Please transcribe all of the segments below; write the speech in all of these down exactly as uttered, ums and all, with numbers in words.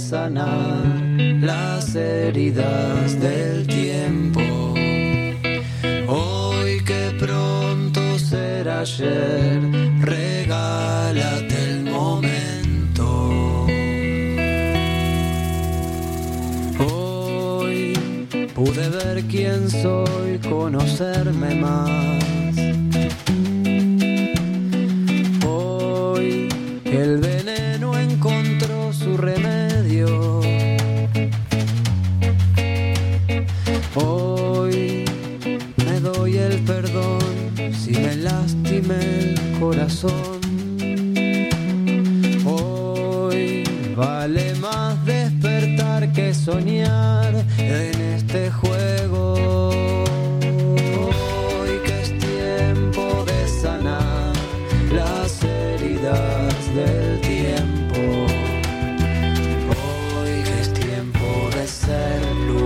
sanar las heridas del tiempo. Hoy que pronto será ayer, regálate el momento. Hoy pude ver quién soy, conocerme más. Hoy el veneno encontró su remedio. Hoy me doy el perdón si me lastimé el corazón. Hoy vale más despertar que soñar en este juego. Hoy que es tiempo de sanar las heridas del tiempo. Hoy que es tiempo de ser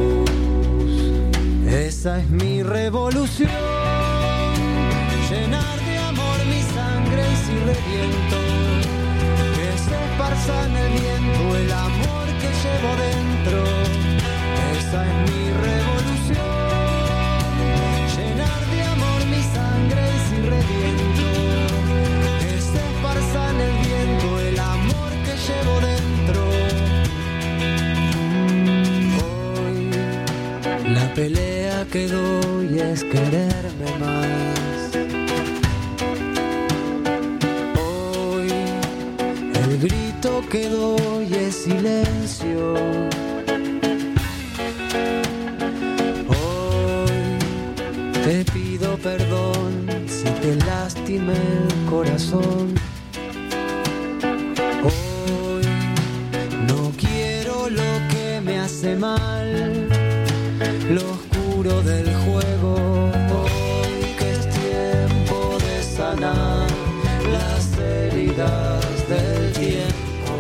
luz. Esa es mi revolución. Llenar de amor mi sangre y si reviento, que se esparza en el viento el amor que llevo dentro. Esa es mi revolución. Llenar de amor mi sangre y si reviento, que se esparza en el viento el amor que llevo dentro. Hoy la pelea que doy es quererme más. Hoy el grito que doy es silencio. Hoy te pido perdón si te lastimé el corazón. Hoy no quiero lo que me hace mal, lo oscuro del juego. Hoy que es tiempo de sanar las heridas del tiempo.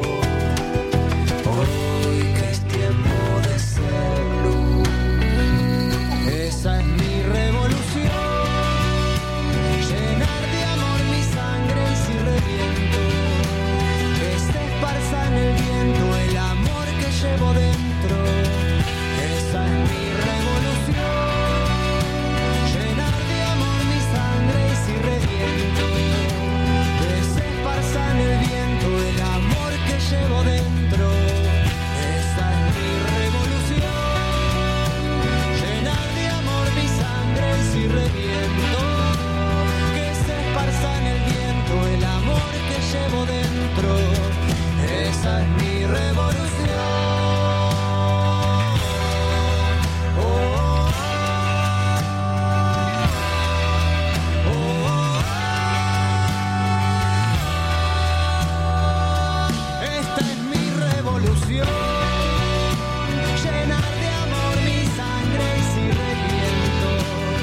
Hoy que es tiempo de ser luz. Esa es mi revolución. Llenar de amor mi sangre y si reviento, que se esparza en el viento el amor que llevo dentro. Esa es mi revolución. Llenar de amor mi sangre y si reviento, que se esparza en el viento el amor que llevo dentro. Esa es mi revolución. Llenar de amor mi sangre y si reviento, que se esparza en el viento el amor que llevo dentro. Esa es mi revolución. Llenar de amor mi sangre y si reviento.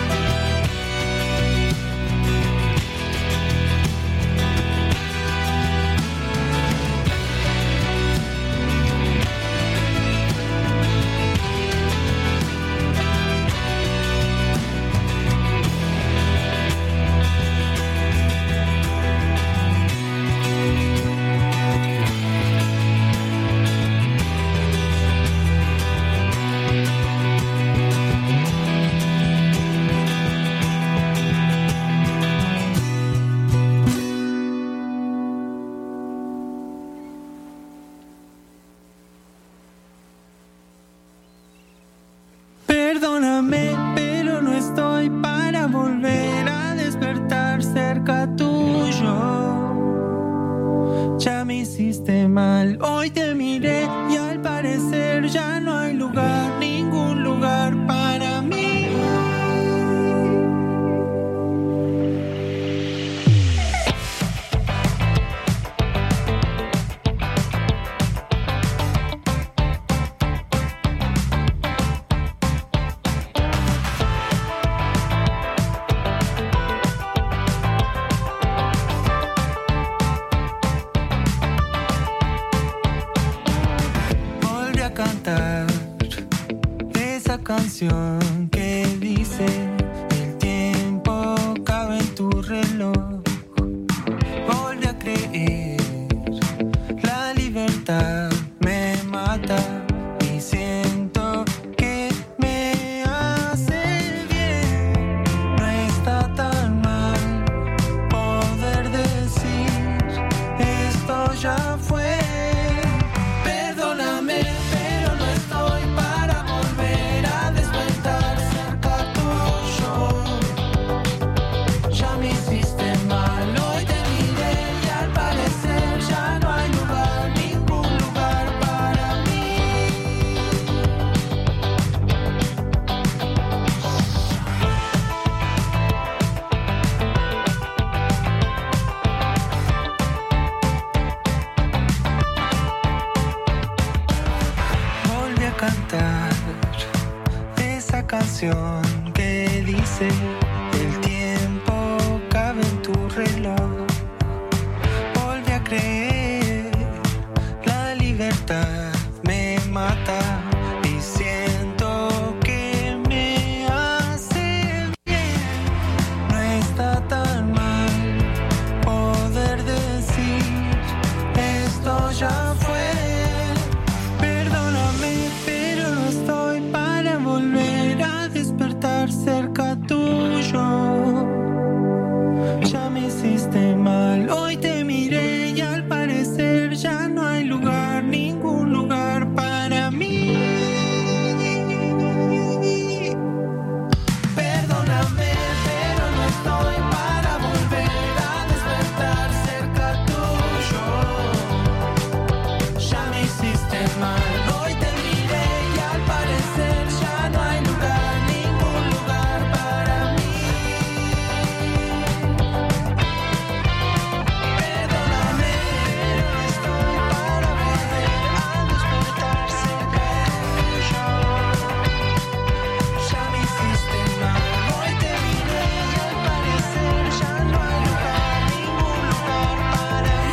Perdóname, pero no estoy para volver a despertar cerca tuyo. Ya me hiciste mal, hoy te miré y al parecer ya no hay lugar, ningún lugar para mí. Canción que dice el tiempo cabe en tu reloj. Volví a creer, la libertad me mata. cantar esa canción que dice: el tiempo cabe en tu reloj. Volví a creer, la libertad me mata y siento que me hace bien. No está tan mal poder decir: esto ya fue. Perdóname, pero no estoy para volver a despertar cerca tuyo. Ya me hiciste mal, hoy te miré y al parecer ya no hay lugar, ningún lugar para mí. Perdóname, pero no estoy para volver a despertar cerca tuyo. Ya me hiciste mal, hoy te miré y al parecer ya no hay lugar, ningún lugar para mí. Perdóname, pero no estoy para volver a despertar cerca tuyo. Ya me hiciste mal, hoy te miré y al parecer ya no hay lugar, ningún lugar para mí.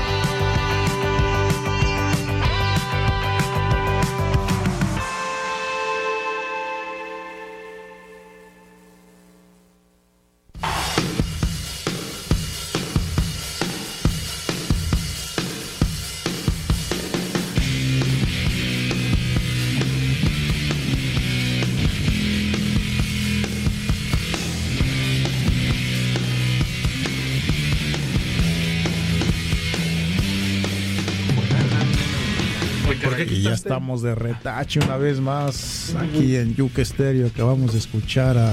Y ya estamos de retache una vez más aquí en Yuca Stereo. Acabamos de escuchar a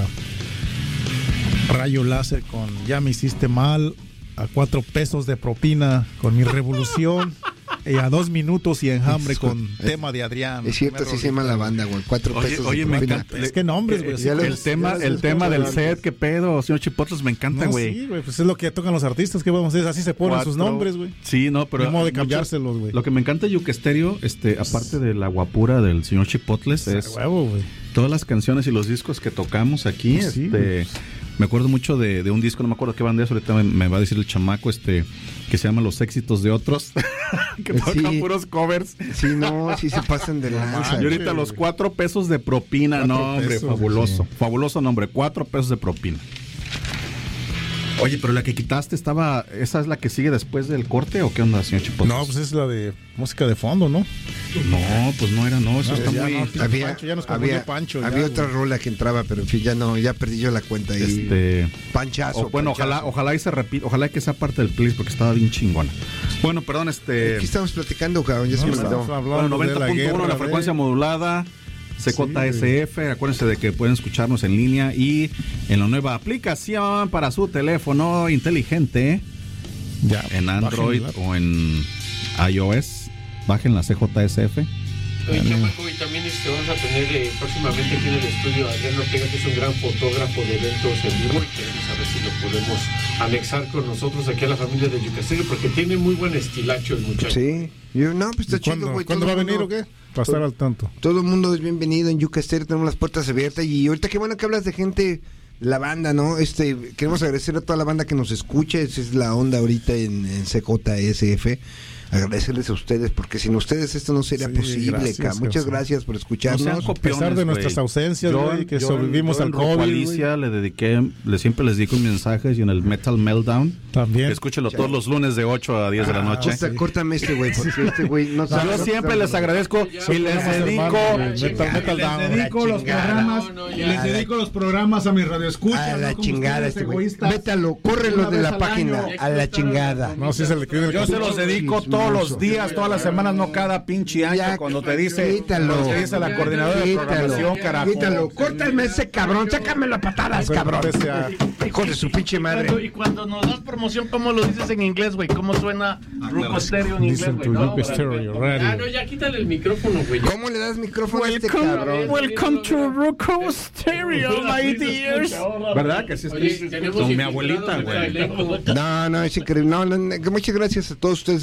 Rayo Láser con Ya me hiciste mal, a cuatro pesos de propina con Mi Revolución, y a dos minutos y enjambre con Tema de Adrián. Es cierto, así se llama la banda, güey. Cuatro Oye, pesos oye, de me propina. encanta. Es que nombres, güey. El, el tema, el tema del set, qué pedo, señor Chipotles, me encanta, No, güey. sí, güey, pues es lo que tocan los artistas, que vamos a decir, así se ponen Cuatro. sus nombres, güey. Sí, no, pero Ni modo de mucho- cambiárselos, güey. Lo que me encanta de Yuca Stereo, este, aparte de la guapura del señor Chipotles, es A huevo, güey. todas las canciones y los discos que tocamos aquí. Sí, este, me acuerdo mucho de, de un disco, no me acuerdo qué banda es, ahorita me, me va a decir el chamaco, este, que se llama Los éxitos de otros, que tocan Sí. puros covers. Sí, no, sí se pasan de lanza. Y ahorita los cuatro pesos de propina, Cuatro no, hombre, pesos, fabuloso. sí. Fabuloso nombre, cuatro pesos de propina. Oye, pero la que quitaste estaba, ¿esa es la que sigue después del corte o qué onda, señor Chipotles? No, pues es la de música de fondo, ¿no? No, pues no era, no, eso No, está ya muy... no. Había, Pancho, ya nos confundió había, Pancho, ya, había güey. otra rola que entraba, pero en fin, ya no, ya perdí yo la cuenta ahí. Este, Panchazo. o, bueno, panchazo. ojalá, ojalá y se repita, ojalá que sea parte del playlist porque estaba bien chingona. Bueno, perdón, este... Aquí estamos platicando, cabrón, ya se No, me estamos olvidó. hablando Bueno, de la noventa punto uno guerra la de- frecuencia modulada, C J S F, acuérdense de que pueden escucharnos en línea y en la nueva aplicación para su teléfono inteligente Ya, en Android bájenla. o en iOS. Bajen la C J S F. Oye, chamaco, y también este, vamos a tener eh, próximamente aquí en el estudio a Adrián Ortega, que es un gran fotógrafo de eventos en vivo, y queremos saber si lo podemos anexar con nosotros aquí a la familia de Yuca Stereo, porque tiene muy buen estilacho el muchacho. Sí, yo, no, pues está ¿Y chido, ¿Cuándo, güey. ¿cuándo todo va a el venir o mundo- qué? Para estar al tanto. Todo el mundo es bienvenido en Yuca Stereo, tenemos las puertas abiertas. Y ahorita qué bueno que hablas de gente, la banda, ¿no? Este, queremos agradecer a toda la banda que nos escucha, esa es la onda ahorita en, en C J S F. Agradecerles a ustedes, porque sin ustedes esto no sería Sí, posible, gracias, ca. Muchas José. gracias por No escucharnos. sean A copiones, pesar de güey. nuestras ausencias, Yo güey, en- que yo sobrevivimos en- al yo en Rock COVID, Alicia le dediqué, le siempre les dedico mensajes y en el Metal Meltdown. También. Escúchelo todos los lunes de ocho a diez de la noche. Corta- Córtame este güey, porque este güey no sabe. Yo siempre les agradezco y les dedico, Metal, Metal Down. Les dedico los chingada. programas, No, no, y ya. les dedico los programas a mis radioescuchas. A la ¿no? Como chingada ustedes, este güey. egoístas. Vétalo, córrelo Una de vez la al página. año. A la chingada. No, sí se le escribe el yo se capítulo. los dedico todos los días, todas las semanas, no cada pinche año, Ya, cuando te dice, quítalo. cuando te dice la coordinadora de Quítalo, programación, carajo. quítalo, córtame ese cabrón, sácame las patadas, Pero cabrón. pese a- Hijo de su pinche Cuando- madre. y cuando nos das promoción, ¿cómo lo dices en inglés, güey? ¿Cómo suena Ruco Stereo en inglés, Listen güey? to No, Yuca para- Stereo para- Radio. Ah, no, ya quítale el micrófono, güey. ¿Cómo le das micrófono a este Welcome, cabrón? welcome to Ruco Stereo, my dears. ¿Verdad que sí Oye, estoy tenemos con mi infiltrados abuelita, de güey? talento. No, no, es increíble. No, no, no, muchas gracias a todos ustedes que nos están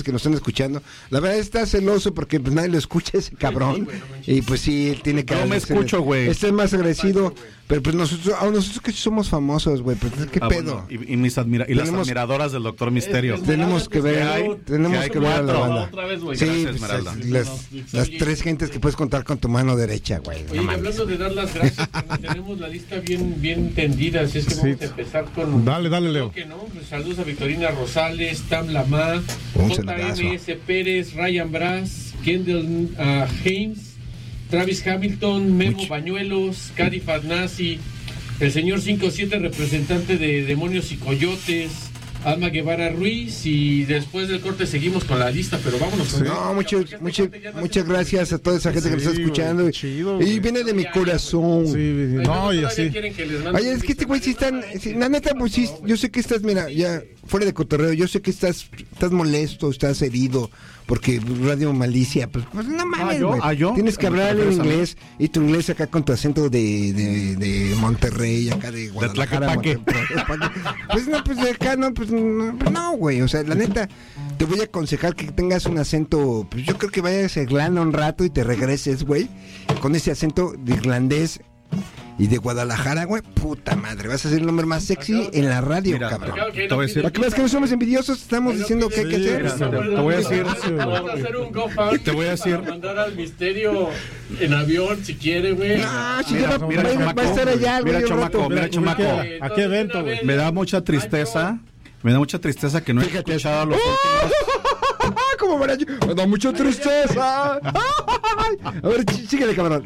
escuchando. La verdad está celoso porque pues nadie lo escucha ese cabrón. Y pues sí, él tiene que... Yo me escucho, güey. Este es más agradecido, pero pues nosotros, a nosotros que somos famosos, güey, pues qué Ah, pedo. bueno, y, y mis admira- y las Tenemos- admiradoras del Doctor Misterio. Tenemos que ver, ¿Qué hay? tenemos ¿Qué hay? que ver a la Cuatro. banda. Otra vez, güey. Sí, Gracias, pues, Esmeralda. es- las, las tres gentes que puedes contar con tu mano derecha, güey. No Oye, y mames. hablando de dar las gracias, como tenemos la lista bien, bien tendida, así es que vamos a empezar con... Dale, dale, Leo. Creo que no, pues saludos a Victorina Rosales, Tam Lamá, Un J saludazo. M S Pérez, Ryan Brass, Kendall uh, James, Travis Hamilton, Memo Mucho. Bañuelos, Cady Fadnazi, el señor cinco siete, representante de Demonios y Coyotes, Alma Guevara Ruiz, y después del corte seguimos con la lista, pero vámonos con No, mucho, mucho, muchas gracias a toda esa gente que nos está Sí, escuchando. güey, chido, y güey. viene de mi corazón. Sí, no, y así. Oye, es que este güey sí están, sí, la neta, pues sí, yo sé que estás, mira, ya fuera de cotorreo, yo sé que estás, estás molesto, estás herido, porque Radio Malicia, pues, pues no mames, ¿yo? güey. ¿Ah, yo? Tienes que ¿Me hablar en refieres a mí? inglés, y tu inglés acá con tu acento de, de, de Monterrey, acá de Guadalajara. Tlaquepaque. Monterrey. Pues no, pues de acá no, pues no, pues no, güey, o sea, la neta, te voy a aconsejar que tengas un acento, pues yo creo que vayas a Irlanda un rato y te regreses, güey, con ese acento de irlandés y de Guadalajara, güey, puta madre, vas a ser el hombre más sexy en la radio, Mira, cabrón. te voy a decir- Para que veas que no somos envidiosos, estamos diciendo qué hay que Sí, hacer. mira, te voy a decir- Vamos a hacer un GoFundMe Te voy a decir- para mandar al Misterio en avión si quiere, güey. Ah, sí, Mira, ya va, mira, va- chamaco, va a estar allá, güey, mira, un chamaco, rato. mira, chamaco. Eh, ¿A qué evento, güey? Me da mucha tristeza, me da mucha tristeza que no he Fíjate. escuchado los últimos. Como mariachi, me da mucha tristeza. A ver, sí- síguele, cabrón.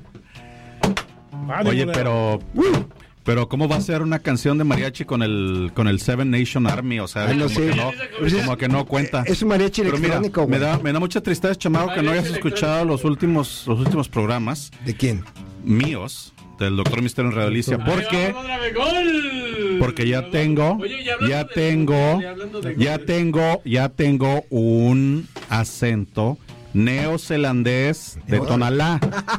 Ánimo, Oye, Leo. pero pero cómo va a ser una canción de mariachi con el con el Seven Nation Army, o sea, Ay, no como, sé. que no, Pues es- como que no cuenta. Es un mariachi Pero mira, electrónico, me güey. da me da mucha tristeza, chamaco, que no hayas escuchado los últimos los últimos programas ¿De quién? míos del Doctor Misterio en Radio Alicia, porque porque ya tengo Oye, y hablando ya de- tengo y hablando de- ya tengo ya tengo un acento neozelandés de Tonalá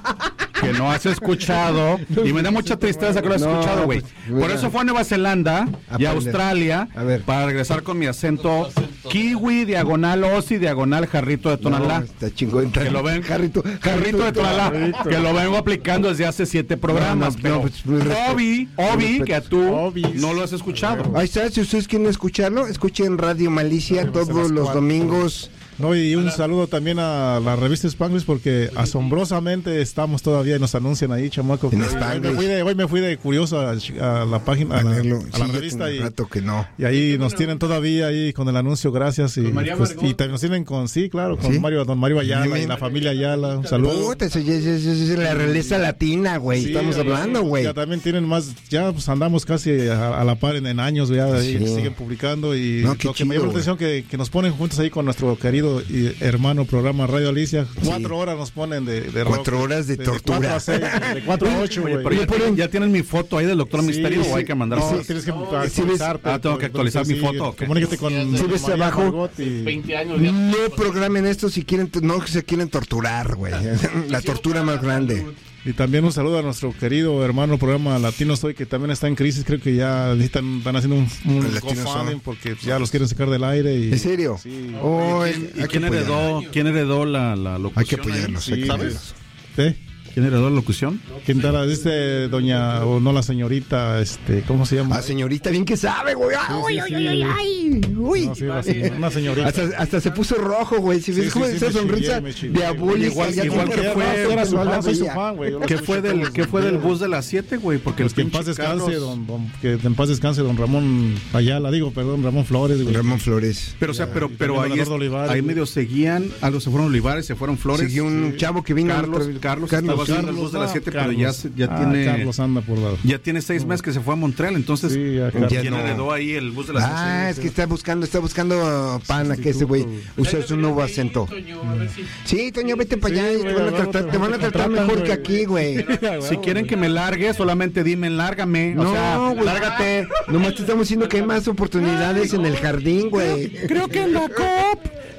que no has escuchado y me da mucha tristeza que lo has No, escuchado, güey. pues, Por mira. eso fue a Nueva Zelanda y Aprender. a Australia A ver. para regresar con mi acento kiwi, diagonal osi, diagonal jarrito de Tonalá. No, está chingón. Que lo ven, Jarrito, Jarrito de Tonalá, Jarrito. que lo vengo aplicando desde hace siete programas, No, no, pero no, pues, muy respeto. Obi, Muy Obi, respeto. que tú Obis. no lo has escuchado. Ahí está, si ustedes quieren escucharlo, escuchen Radio Malicia todos las los cuatro. domingos. No, y un saludo también a la revista Spanglish porque asombrosamente estamos todavía y nos anuncian ahí, chamaco. En Hoy Spanglish. me fui de, hoy me fui de curioso a, a la página, a la, leerlo. a la Sí, ya revista tiene y, un rato que no. y ahí nos tienen todavía ahí con el anuncio, gracias. Y, Con María pues, Margot. y también nos tienen con, sí, claro, con ¿Sí? Mario, don Mario Ayala Dime. y la familia Ayala. Un saludo. Puta, eso ya es, es- es la realeza latina, güey. Sí, Estamos ya- hablando, güey. Ya también tienen más, ya pues andamos casi a, a la par en, en años, ya ahí Sí. siguen publicando y No, qué lo que me chido, llama la atención que, que nos ponen juntos ahí con nuestro querido y hermano programa Radio Alicia. Cuatro horas nos ponen de, de rock. Cuatro horas de tortura. cuatro a seis, de cuatro a ocho, Oye, güey. pero ya, tienen, ya tienen mi foto ahí del Doctor Sí, Misterio sí. o hay que mandar No, foto? tienes que sí, actualizar. ves. Ah, tengo que actualizar mi foto, ¿o qué? Comunícate con Sí, ves María abajo. Margot y- veinte años ya. No programen esto si quieren, no se quieren torturar, güey. La tortura más grande. Y también un saludo a nuestro querido hermano programa Latino Soy, que también está en crisis. Creo que ya necesitan, están haciendo un, un El Latino GoFundMe Soy. porque ya los quieren sacar del aire. Y, ¿En serio? Sí. Oh, ¿Y es- quién, y hay que quién apoyarlos. heredó, quién heredó la, la locución? Hay que ahí? apoyarlos. hay Sí, que ¿sabes? apoyarlos. ¿Sí? ¿Quién heredó la locución? ¿Quién tal? Dice doña, o no la señorita, este, ¿cómo se llama? Ah, señorita, bien que sabe, güey. Ay, Sí, ay, sí, ay, sí. ay, ay. Uy. No, sí, la señora- una señorita. Hasta, hasta se puso rojo, güey. Si Sí, ves sí, como sí, esa me sonrisa chillé, me chillé. diabólica. Igual- ya igual tiene que rato fue- Era su no la fan, soy su veía. fan, güey. Yo lo ¿Qué escucho fue del, todos qué los fue del días. bus de las siete, güey? Porque Pues el que en pinche paz descanse, Carlos- don, don- que en paz descanse don Ramón Ayala, digo, perdón, Ramón Flores, güey. Ramón Flores. Pero, o sea, pero, pero también ahí, Eduardo es- Olivares, ahí güey. medio seguían, algo se fueron Olivares, se fueron Flores. Siguió un chavo que vino Carlos, otra vez. Carlos, Carlos, estaba haciendo el Carlos, bus de las ah, siete, pero Carlos. ya, se- ya Ah, tiene Carlos anda por lado. ya tiene seis meses que se fue a Montreal, entonces Sí, ya, Carlos. Ya ¿quién no. heredó ahí el bus de las siete? Ah, es que está buscando, está buscando pana que ese güey usa su nuevo acento. Toño, a ver si- Sí, Toño, vete para allá Sí, y te güey, van a luego tratar, te- te van a te tratar contratan, mejor que güey. aquí, güey. Si quieren que me largue, solamente dime, lárgame. O No, sea, güey. lárgate. Nomás te estamos diciendo que hay más oportunidades en el jardín, güey. Creo que en la C O P,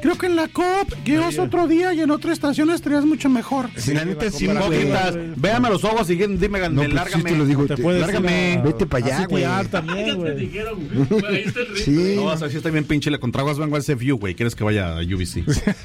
Creo que en la C O P, que es otro día y en otra estación estarías mucho mejor. Si la neta sí, güey. Véame a los ojos y dime, no, pues, lárgame. Sí te lo digo, te te, puedes lárgame. Vete para allá, güey. también, güey. Te dijeron, güey. Ahí está el ritmo. Sí. No, o sea, sí está bien pinche. Le contraguas vengo al C F U, güey. ¿Quieres que vaya a U B C?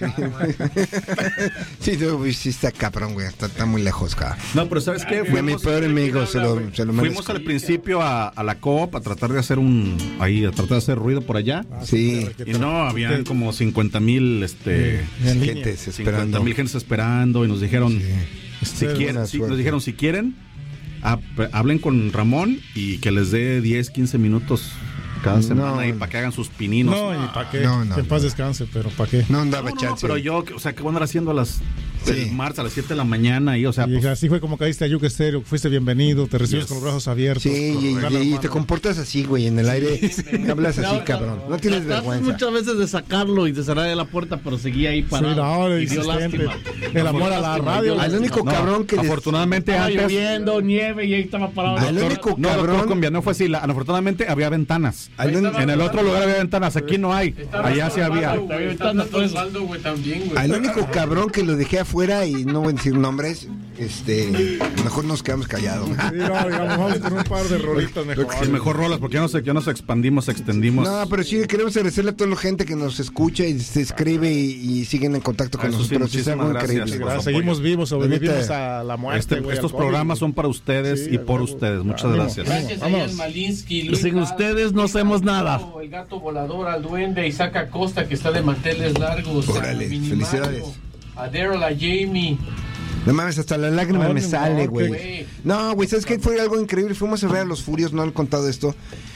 Sí, no, sí está cabrón, güey. Está, está muy lejos, cabrón. No, pero ¿sabes qué? Fue mi peor enemigo, se lo, se lo Fuimos al principio a, a la C O P a tratar de hacer un... Ahí, a tratar de hacer ruido por allá. Sí. Y no, habían como cincuenta mil, este... Gentes esperando. cincuenta mil gentes esperando y nos dijeron... Sí. Si Buena quieren, sí, suerte. nos dijeron, si quieren, hab- hablen con Ramón y que les dé diez, quince minutos cada semana No. y para que hagan sus pininos. No, y para qué. No, no, que en paz no. descanse, pero para qué. No andaba No, no, no, chance. pero yo, o sea, ¿qué van a andar haciendo a las Sí. el martes a las siete de la mañana? Y, o sea, Y pues, así fue como caíste a Yuke Stereo, fuiste bienvenido, te recibes Yes. con los brazos abiertos. Sí, con y, gran y- y hermano. te comportas así, güey, en el aire. Hablas así, cabrón. No tienes Tratas vergüenza. muchas veces de sacarlo y de cerrar la puerta, pero seguía ahí Sí, parado. no, y dio insistente. lástima. El amor a la radio. Al único no, cabrón que les- afortunadamente Estaba antes... lloviendo, nieve y ahí estaba parado. Al Doctor, único No, doctor cabrón. Cumbia, no fue así. La- afortunadamente había ventanas. Al único- En el otro lugar había ventanas, aquí no hay. Estaba Allá sí había. Osvaldo, güey, Está hablando Osvaldo, güey, también, güey. Al único cabrón que lo dejé afuera y no voy a decir nombres, este, mejor nos quedamos callados. Sí, no, digamos, vamos con un par de rolitas mejor. Sí, mejor rolas, porque ya nos, ya nos expandimos, extendimos. No, pero sí queremos agradecerle a toda la gente que nos escucha y se escribe y, y siguen en contacto con Eso sí, nosotros. Es algo muchísimas increíble. gracias. Gracias, seguimos vivos, sobrevivimos Neta, a la muerte. Este- güey, estos al COVID, programas güey. son para ustedes Sí, y por güey. ustedes. Muchas Ánimo. gracias. Gracias a Vamos. Ian Malinsky, Luis Sin Gal, ustedes no hacemos nada. El gato volador, al duende, Isaac Acosta, que está de manteles largos. Órale, a Minimago, felicidades. A Daryl, a Jamie. No mames, hasta la lágrima No, me no, sale, no, güey. güey. No, güey, ¿sabes qué? Fue algo increíble. Fuimos a ver a los Furios, no han contado esto.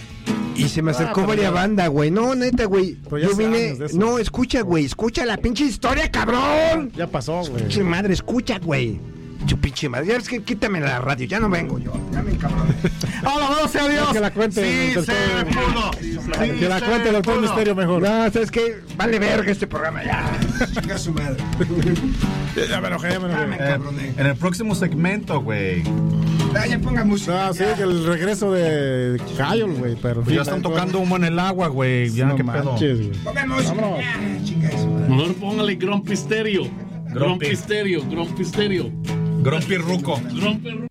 Y se me acercó pero varias ya- bandas, güey. No, neta, güey. Pero ya Yo hace vine. años de eso. No, escucha, güey. Escucha la pinche historia, cabrón. Ya pasó, güey. Pinche madre, escucha, güey. Tu pinche madre. Ya ves que quítame la radio. Ya no vengo yo. Ya me cabrón. ¡Alabado sea Dios! Que la cuente, ¡Sí doctor. se pudo! Que la cuente el doctor Misterio mejor. No, ¿sabes qué? Vale verga este programa ya. Chinga su madre. Ya me enojé, ya me enojé. Eh, en el próximo segmento, güey. Ah, ya ponga música. No, sí, que el regreso de Kyle, güey, pero... Pues ya están tocando humo en el agua, güey. Ya, No qué pedo. manches, güey. Ponga música. Vámonos. Ya, chinga eso. Mejor póngale Grumpy Stereo. Grumpy. Grumpy Stereo, Grumpy Stereo. Grumpy Ruco. Grumpy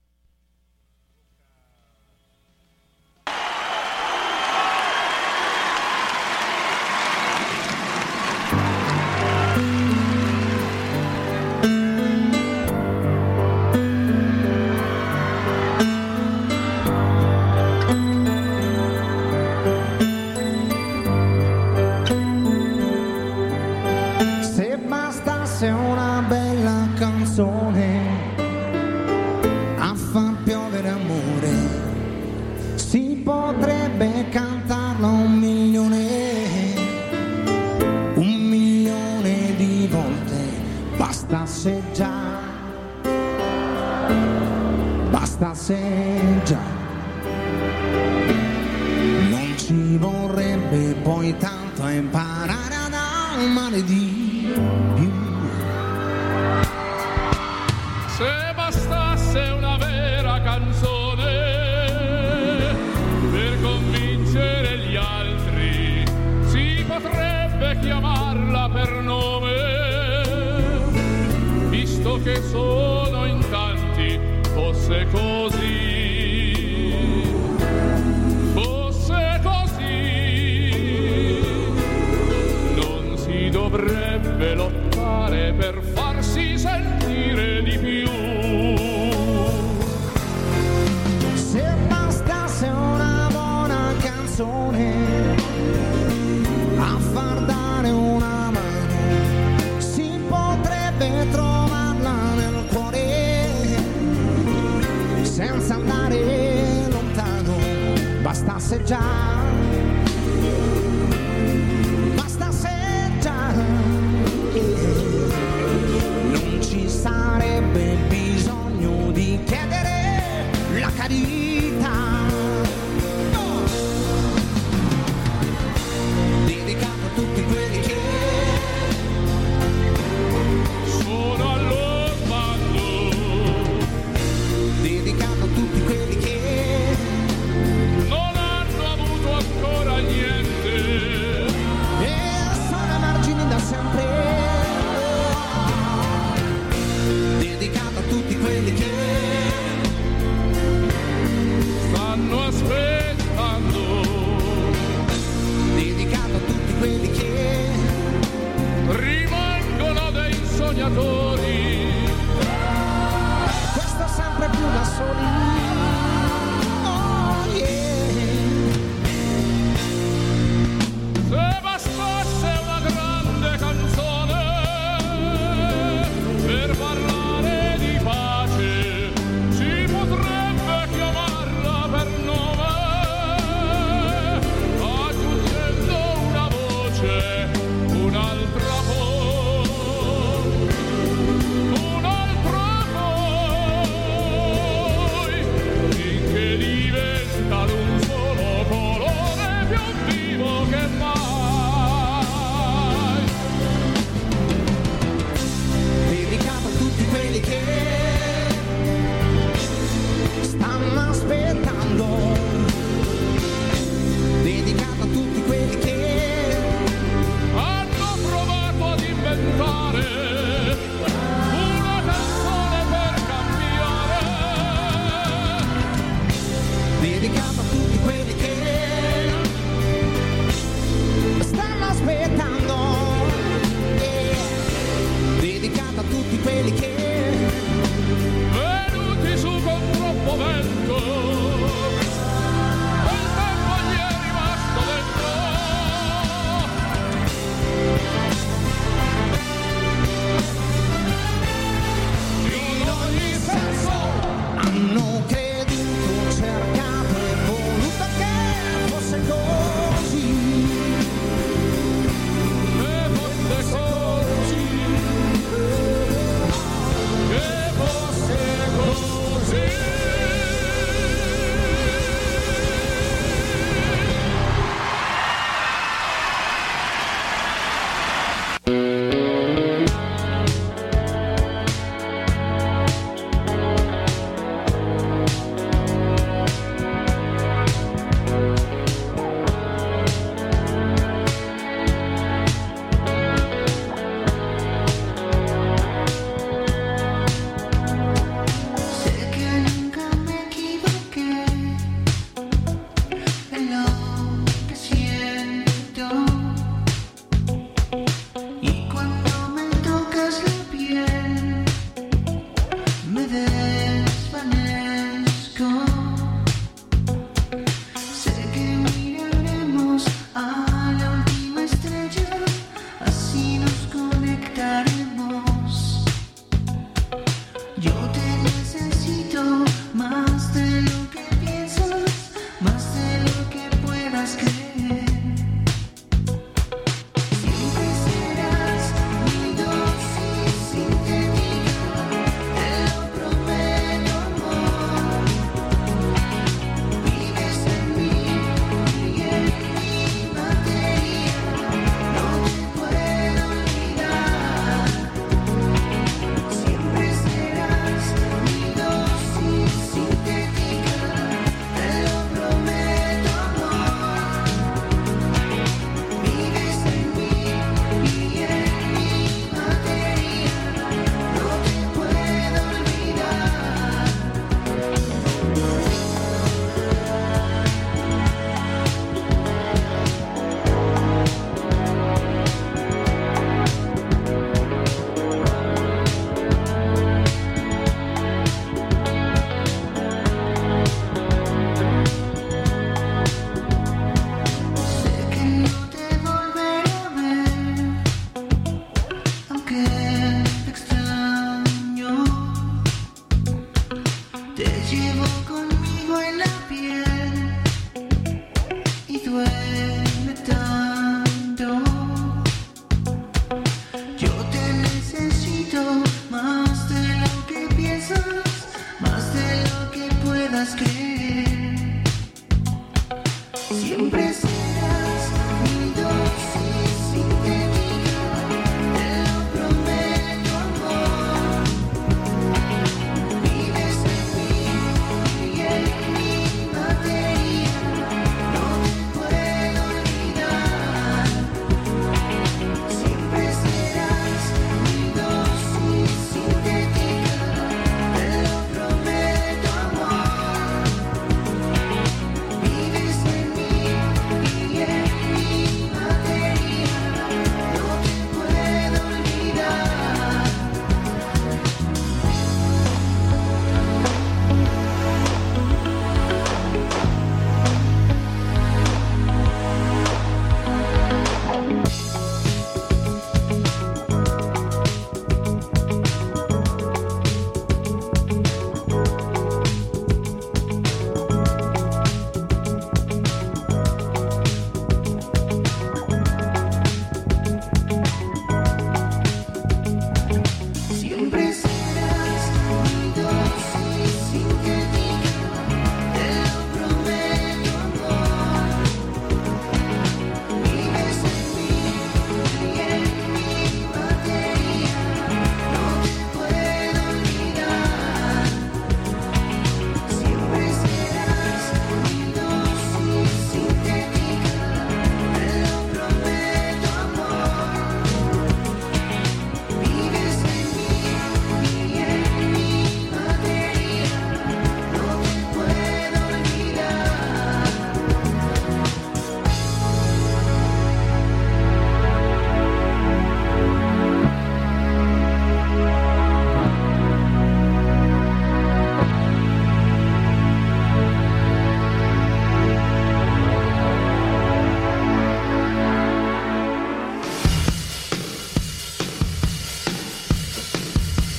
Se bastasse una bella canzone a far piovere amore, si potrebbe cantarla un milione, un milione di volte, bastasse già, bastasse già, non ci vorrebbe poi tanto a imparare ad amare di più. Se bastasse una vera canzone per convincere gli altri, si potrebbe chiamarla per nome, visto che sono in tanti, fosse così, fosse così, non si dovrebbe lottare per farsi sentire di più. Se bastasse una buona canzone a far dare una mano, si potrebbe trovarla nel cuore senza andare lontano, bastasse già, bastasse già, non ci sarebbe bisogno di chiedere la carità. No! Dedicato a tutti quelli che Sono allo sbando, dedicato a tutti quelli che non hanno avuto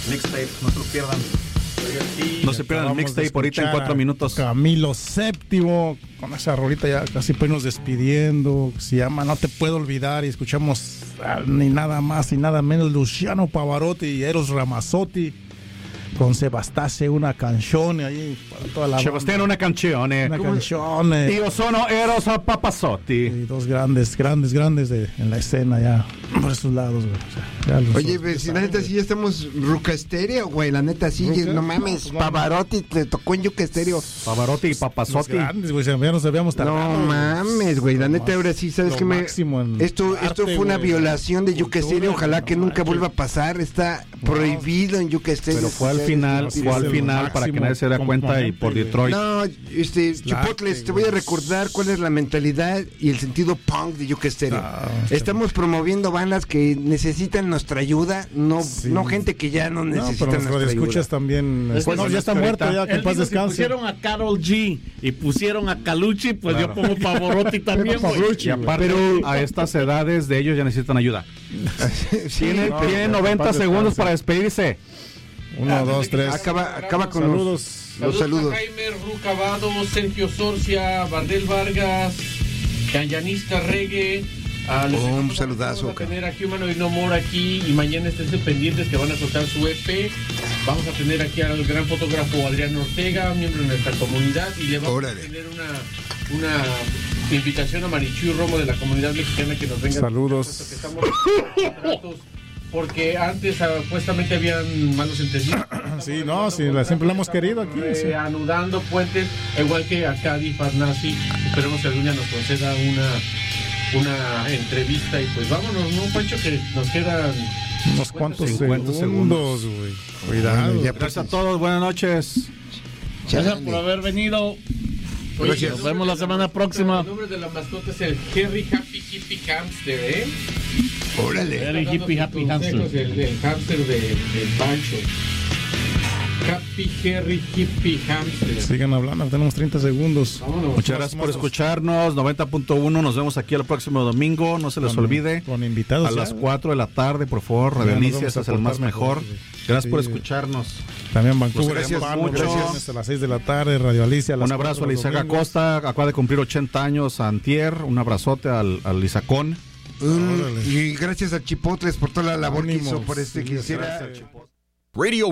Mixtape, no se lo pierdan. No se pierdan el mixtape ahorita en cuatro minutos. Camilo Séptimo, con esa rolita ya casi pues nos despidiendo. Se llama No Te Puedo Olvidar y escuchamos ah, ni nada más ni nada menos Luciano Pavarotti y Eros Ramazzotti con Sebastián, una canción ahí para toda la Sebastián, una canción. Una canción. Io sono Eros Papazotti. Y dos grandes, grandes, grandes de, en la escena ya por esos lados, güey. O sea, ya los Oye, dos, pues, si la neta sí ya estamos Ruca Estéreo, güey. La neta sí, ¿Ruca? no mames. No, Pavarotti te tocó en Yuca Estéreo. Pavarotti y los Papazotti. grandes, güey. Ya nos habíamos tardado. No mames, güey. La neta ahora sí, ¿sabes Lo qué me...? máximo en Esto, arte, esto fue una güey. violación de Yuca Cultura, Estéreo. Ojalá no que nunca manches. vuelva a pasar. Está prohibido en Yuca Estéreo. Pero fue al escuchar final, ese fue al el final para que máximo nadie se diera cuenta y por componente, Detroit. No, este, Chipotles, te voy a recordar cuál es la mentalidad y el sentido punk de Yuca Estéreo. Ah, Estamos promoviendo bandas que necesitan nuestra ayuda, no, Sí. no gente que ya no No, necesita pero nuestra los ayuda. escuchas también. Es que Bueno, son ya está las muerto, ya que en Él paz dijo, si descanse. pusieron a Karol G y pusieron a Calucci, pues Claro. yo pongo Pavarotti también, güey. Y aparte, a estas edades de ellos ya necesitan ayuda. Tienen, no, tienen no, noventa paz segundos descanse. para despedirse. Uno, dos, tres. Acaba, acaba con Saludos. los, los saludos. a Jaime Rucabado, Sergio Sorcia, Bardel Vargas, Canyanista Reggae. A los Un que saludazo, Vamos a tener aquí Humano y No More aquí y mañana estén pendientes que van a soltar su E P. Vamos a tener aquí al gran fotógrafo Adrián Ortega, miembro de nuestra comunidad, y le vamos Órale. a tener una, una invitación a Marichu Romo de la comunidad mexicana que nos venga. Saludos. Puesto que estamos en contratos, porque antes ah, supuestamente habían malos entendidos. Sí, no, sí, la- siempre la hemos querido aquí, sí. Reanudando puentes, igual que a Cadi Farnasi. Esperemos que algún día nos conceda una, una entrevista. Y pues vámonos, ¿no, Pancho? Que nos quedan Unos cuantos cincuenta segundos, güey. Cuidado. Bueno, ya Gracias a todos, buenas noches. Gracias por haber venido. Oye, Gracias. Nos vemos la semana próxima. El nombre de la mascota es el Harry Happy Hippie Hamster, ¿eh? Órale. Harry Hippie Happy Hamster. El, el hamster de, de Pancho. Happy Harry Hippie Hamster. Sigan hablando, tenemos treinta segundos. Vámonos. Muchas gracias por escucharnos. noventa punto uno, nos vemos aquí el próximo domingo. No se les Con- olvide. con invitados A ya, las güey. cuatro de la tarde, por favor. Ya Radio nos Alicia, vamos este a es el más portar mejor. mejor, güey. Gracias por Sí. escucharnos. También Vancouver, Los queremos España, mucho. gracias. A las seis de la tarde, Radio Alicia. A las Un abrazo a cuatro Lizaga domingos. Costa, acaba de cumplir ochenta años antier. Un abrazote al, al Lizacón. Un- Órale. y gracias a Chipotles por toda la labor que Ánimo, hizo por este sí, que hiciera. gracias. Radio